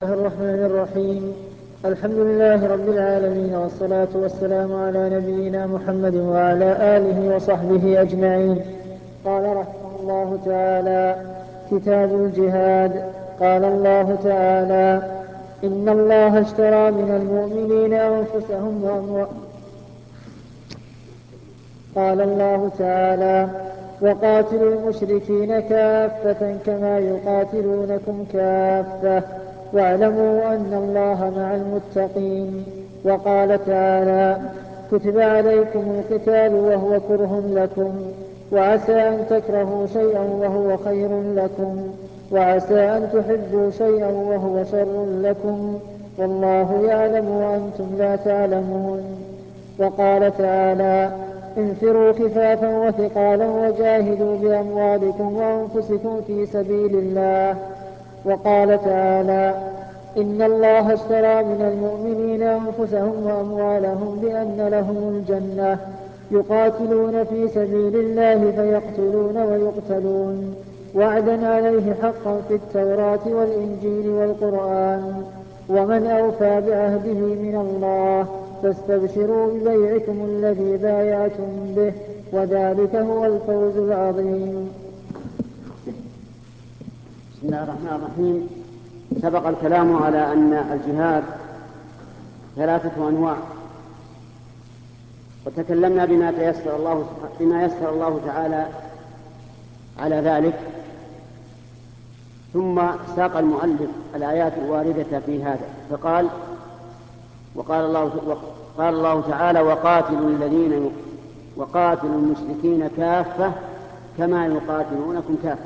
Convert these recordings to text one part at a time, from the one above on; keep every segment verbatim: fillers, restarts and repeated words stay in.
الله الرحمن الرحيم. الحمد لله رب العالمين، والصلاة والسلام على نبينا محمد وعلى آله وصحبه أجمعين. قال رحمه الله تعالى: كتاب الجهاد. قال الله تعالى: إن الله اشترى من المؤمنين أنفسهم وأموالهم. قال الله تعالى: وقاتلوا المشركين كافة كما يقاتلونكم كافة واعلموا أن الله مع المتقين. وقال تعالى: كتب عليكم القتال وهو كره لكم، وعسى أن تكرهوا شيئا وهو خير لكم، وعسى أن تحبوا شيئا وهو شر لكم، والله يعلم وأنتم لا تعلمون. وقال تعالى: انفروا خفافا وثقالا وجاهدوا بأموالكم وأنفسكم في سبيل الله. وقال تعالى: إن الله اشترى من المؤمنين أنفسهم وأموالهم بأن لهم الجنة يقاتلون في سبيل الله فيقتلون ويقتلون، وعدا عليه حقا في التوراة والإنجيل والقرآن، ومن أوفى بعهده من الله، فاستبشروا ببيعكم الذي بايعتم به، وذلك هو الفوز العظيم. بسم الله الرحمن الرحيم. سبق الكلام على أن الجهاد ثلاثة أنواع، وتكلمنا بما تيسر الله بما يسر الله تعالى على ذلك، ثم ساق المؤلف الآيات الواردة في هذا فقال: وقال الله وقال الله تعالى: وقاتلوا الذين وقاتلوا المشركين كافة كما يقاتلونكم كافة.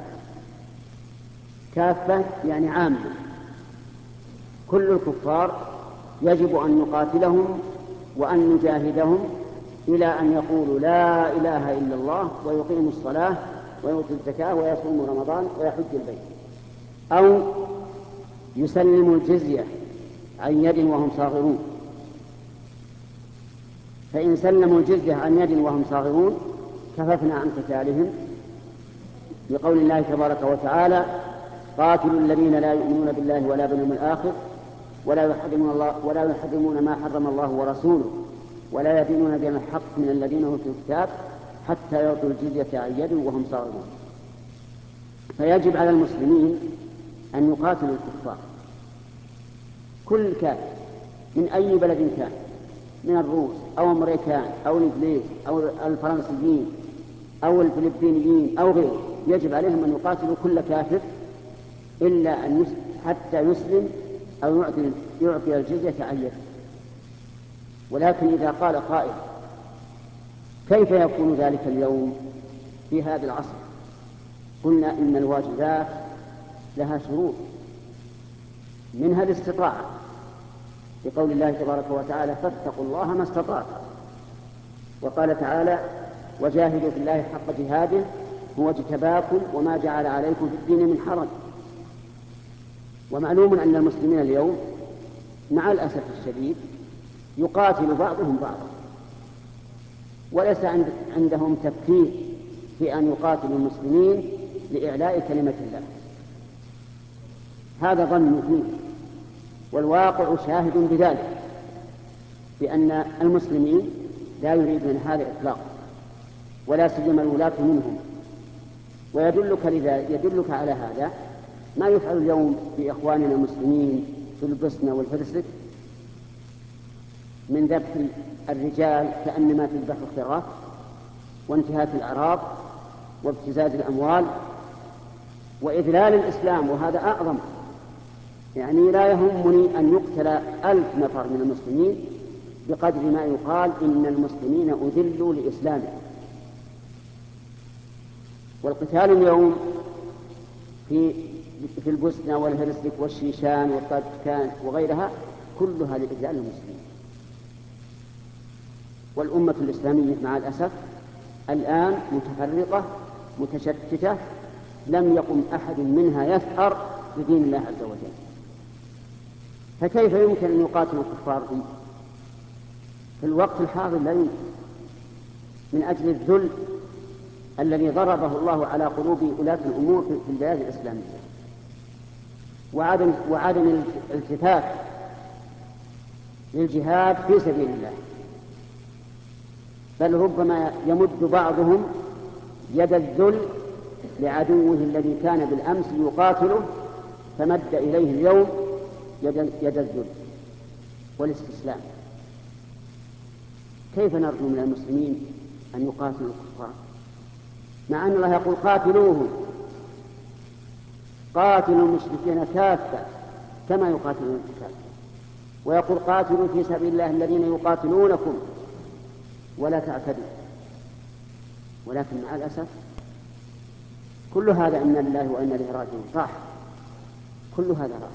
كافة يعني عامة، كل الكفار يجب أن نقاتلهم وأن نجاهدهم إلى أن يقولوا لا إله إلا الله ويقيموا الصلاة ويؤتوا الزكاة ويصوموا رمضان ويحج البيت، أو يسلموا الجزية عن يد وهم صاغرون. فإن سلموا الجزية عن يد وهم صاغرون كففنا عن قتالهم، بقول الله تبارك وتعالى: قاتلوا الذين لا يؤمنون بالله ولا باليوم الآخر ولا يحرمون الله ولا يحرمون ما حرم الله ورسوله ولا يدينون دين الحق من الذين اوتوا الكتاب حتى يعطوا الجزية عن يد وهم صاغرون. فيجب على المسلمين أن يقاتلوا الكفار، كل كافر من أي بلد كان، من الروس أو أمريكان أو الإنجليز أو الفرنسيين أو الفلبينيين أو غيره، يجب عليهم أن يقاتلوا كل كافر إلا أن يسلم حتى يسلم أو يعطي, يعطي الجزية عن يده. ولكن إذا قال قائل: كيف يكون ذلك اليوم في هذا العصر؟ قلنا إن الواجبات لها شروط، منها الاستطاعة، بقول الله تبارك وتعالى: فاتقوا الله ما استطعتم. وقال تعالى: وجاهدوا في الله حق جهاده هو اجتباكم وما جعل عليكم في الدين من حرج. ومعلوم أن المسلمين اليوم مع الأسف الشديد يقاتل بعضهم بعضا، وليس عندهم تفكير في أن يقاتلوا المسلمين لإعلاء كلمة الله. هذا ظن فيه، والواقع شاهد بذلك، بأن المسلمين لا يريدون هذا إطلاقا، ولا سيما الولاة منهم. ويدلك لذا يدلك على هذا ما يفعل اليوم بإخواننا المسلمين في البوسنة والهرسك من ذبح الرجال كأنما تذبح الخراف، وانتهاك الأعراض وابتزاز الأموال وإذلال الإسلام، وهذا أعظم. يعني لا يهمني أن يقتل ألف نفر من المسلمين بقدر ما يقال إن المسلمين أذلوا لإسلامهم. والقتال اليوم في في البوسنة والهرسك والشيشان والطاجكان وغيرها كلها لإذلال المسلمين. والأمة الإسلامية مع الأسف الآن متفرقة متشتتة، لم يقم أحد منها يثأر بدين الله عز وجل. فكيف يمكن أن يقاتل الكفار في الوقت الحاضر؟ لا يمكن، من أجل الذل الذي ضربه الله على قلوب ولاة الأمور في البلاد الإسلامية. وعدم وعدم الالتفات للجهاد في سبيل الله، بل ربما يمد بعضهم يد الذل لعدوه الذي كان بالأمس يقاتله، فمد إليه اليوم يد الذل والاستسلام. كيف نرجو من المسلمين أن يقاتلوا الكفار مع أن الله يقول قاتلوهم، قاتلوا المشركين كافة كما يقاتلون كافة، ويقول قاتلوا في سبيل الله الذين يقاتلونكم ولا تعتدوا. ولكن مع الأسف كل هذا إنا لله وإنا إليه راجعون راح، كل هذا راح،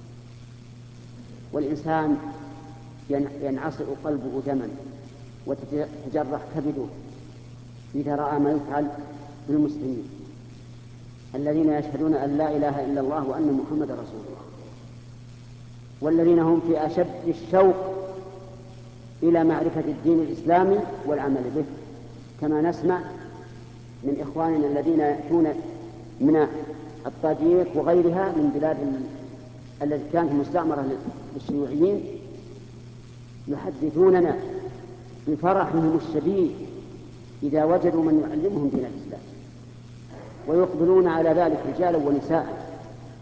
والإنسان ينعصر قلبه دما وتتجرح كبده إذا رأى ما يفعل بالمسلمين الذين يشهدون أن لا إله إلا الله وأن محمد رسول الله، والذين هم في أشد الشوق إلى معرفة الدين الإسلامي والعمل به، كما نسمع من إخواننا الذين يأتون من الطاجيك وغيرها من بلاد التي كانت مستعمرة للشيوعيين، يحدثوننا بفرحهم الشديد إذا وجدوا من يعلمهم دين الإسلام، ويقبلون على ذلك رجالا ونساء،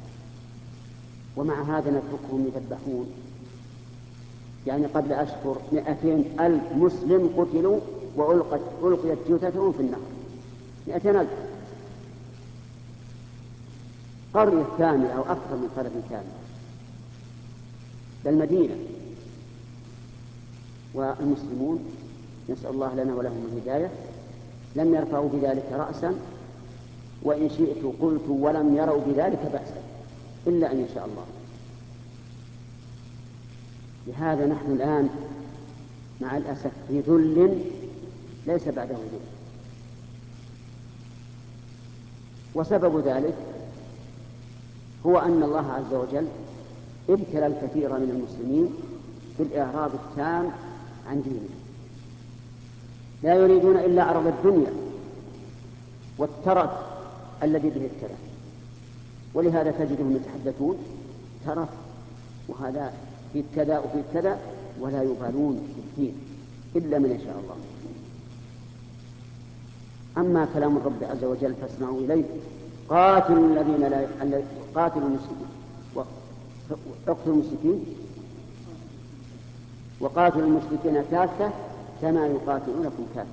ومع هذا نتركهم يذبحون. يعني قبل أشهر مئتين ألف مسلم قتلوا وألقت ألقيت جثثهم في النهر، مئتين ألف، قرية كاملة أو أكثر من قرية كاملة، بل مدينة. والمسلمون نسأل الله لنا ولهم الهداية لم يرفعوا بذلك رأسا، وإن شئت قلت ولم يروا بذلك بأسا إلا أن يشاء الله. لهذا نحن الآن مع الأسف في ذل ليس بعده ذل، وسبب ذلك هو أن الله عز وجل ابتلى الكثير من المسلمين بالإعراض التام عن دينه، لا يريدون إلا عرض الدنيا والترف الذي به التلف، ولهذا تجدهم يتحدثون ترف وهذا في كذا وفي كذا، ولا يبالون بالدين إلا من يشاء الله. أما كلام الرب عز وجل فاسمعوا إليه، قاتلوا الذين لا قاتلوا المشركين واقتلوا المشركين وقاتلوا المشركين كافة كما يقاتلونكم كافة.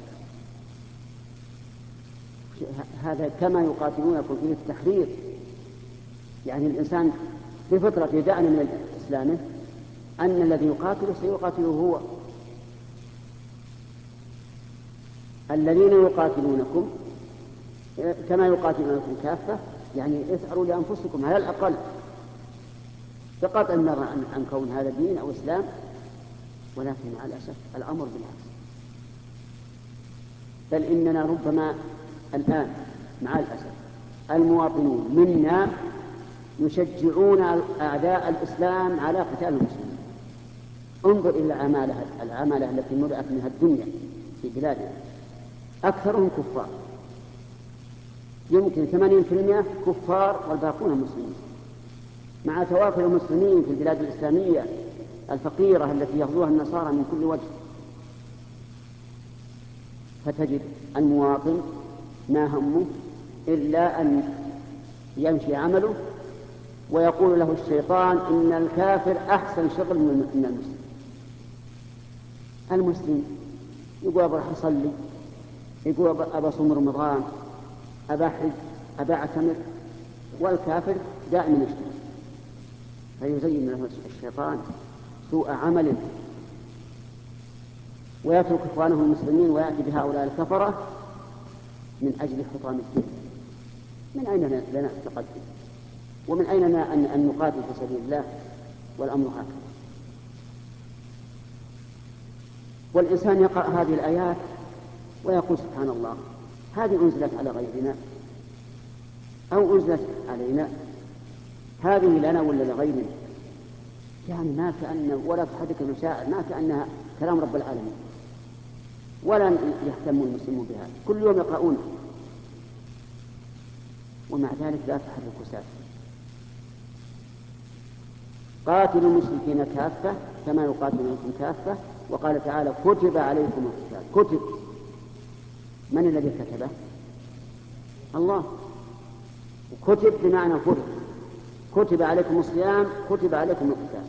هذا كما يقاتلونكم فيه التحرير، يعني الإنسان بفطرة يدعن من إسلامه أن الذي يقاتله سيقاتله هو. الذين يقاتلونكم كما يقاتلونكم كافة، يعني اسعروا لأنفسكم على الأقل بقطع النظر عن, عن كون هذا دين أو إسلام. ولكن مع الأسف الأمر بالعكس، بل إننا ربما الآن مع الأسف المواطنون منا يشجعون أعداء الإسلام على قتال المسلمين. انظر إلى العمالة, العمالة التي ملأت منها الدنيا في بلادنا، أكثرهم كفار، يمكن ثمانين بالمئة كفار والباقون مسلمين، مع توافر المسلمين في البلاد الإسلامية الفقيرة التي يغزوها النصارى من كل وجه. فتجد المواطن ما همه إلا أن يمشي عمله، ويقول له الشيطان إن الكافر أحسن شغل من المسلم. المسلم يقول أبا راح أصلي، يقول أبا صوم رمضان، أبا حج، أبا أعتمر، والكافر دائما يشتغل، فيزين له الشيطان سوء عمله ويترك إخوانه المسلمين ويأتي بهؤلاء الكفرة من أجل حطام الدين. من أين لنا التقدم؟ ومن أين لنا أن نقاتل في سبيل الله؟ والأمر هكذا. والإنسان يقرأ هذه الآيات ويقول سبحان الله، هذه أنزلت على غيرنا أو أنزلت علينا، هذه لنا ولا لغيرنا؟ يعني ما كأن ولا تحدث المشاعر، ما كأنها كلام رب العالمين، ولا يهتم المسلمون بها، كل يوم يقرؤون، ومع ذلك لا تحرك ساكن. قاتلوا المشركين كافة كما يقاتلونكم كافة. وقال تعالى كتب عليكم القتال. كتب، من الذي كتبه؟ الله. وكتب بمعنى فرض، كتب عليكم الصيام، كتب عليكم القتال،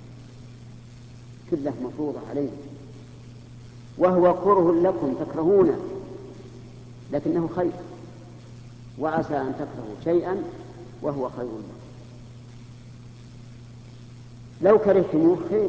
كله مفروضة عليكم، وهو كره لكم تكرهونه لكنه خير، وعسى أن تكرهوا شيئا وهو خير لكم. لو كرهتموه خير.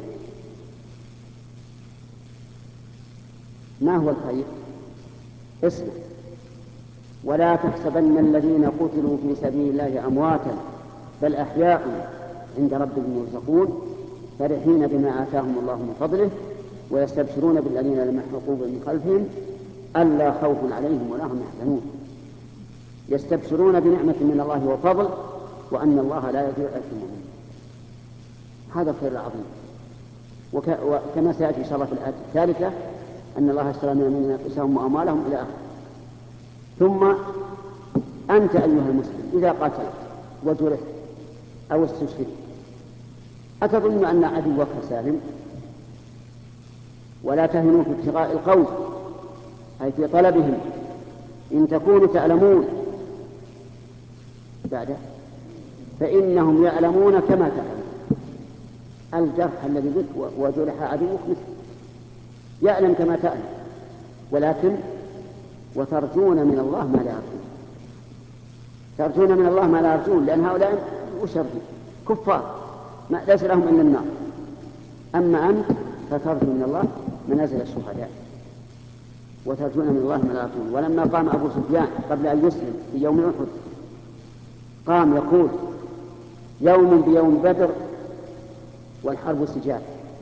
ما هو الخير؟ اسمع: ولا تحسبن الذين قتلوا في سبيل الله أمواتا بل أحياء عند ربهم يرزقون فرحين بما آتاهم الله من فضله ويستبشرون بالذين لم يلحقوا بهم من خلفهم ألا خوف عليهم ولا هم يحزنون. يستبشرون بنعمة من الله وفضل وأن الله لا يضيع أجر المؤمنين. هذا الخير العظيم. وك... وكما سيأتي إن شاء الله في الآية الثالثة أن الله اشترى من المؤمنين أنفسهم وأموالهم إلى آخره. ثم أنت أيها المسلم إذا قاتلت وجرحت أو استشهدت أتظن أن عدوك سالم؟ ولا تهنوا في ابتغاء القوم، أي في طلبهم، إن تكونوا تعلمون بعده فإنهم يعلمون كما تعلمون. الجرح الذي بك وجرح عدوك مثل يعلم كما تعلم، ولكن وترجون من الله ما لا يرجون. ترجون من الله ما لا يرجون لأن هؤلاء وشرهم كفار ما ليس لهم إلا النار. أما أنت فترجو من الله منازل الشهداء وترجون من الله ما لا يرجون. ولما قام أبو سفيان قبل أن يسلم في يوم أحد قام يقول يوم بيوم بدر والحرب سجال،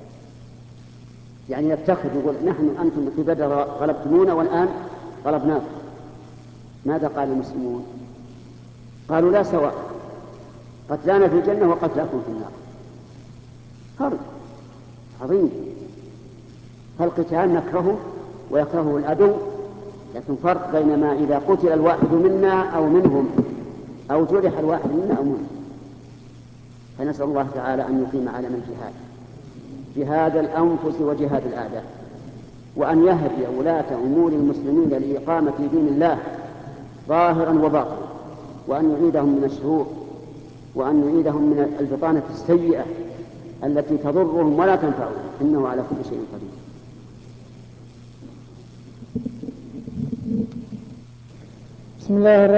يعني يفتخر يقول نحن أنتم في بدر غلبتمونا والآن غلبناكم. ماذا قال المسلمون؟ قالوا لا سواء، قتلانا في الجنة وقتلاكم في النار. فرق عظيم. فالقتال نكرهه ويكرهه العدو، لكن فرق بينما إذا قتل الواحد منا أو منهم أو جرح الواحد منا أو منهم. فنسأل الله تعالى أن يقيم علم الجهاد، جهاد الأنفس وجهاد الأعداء، وأن يهدي ولاة أمور المسلمين لإقامة دين الله ظاهرا وباطنا، وأن يعيدهم من الشرور، وأن يعيدهم من البطانة السيئة التي تضرهم ولا تنفعهم، إنه على كل شيء قدير. بسم الله الرحمن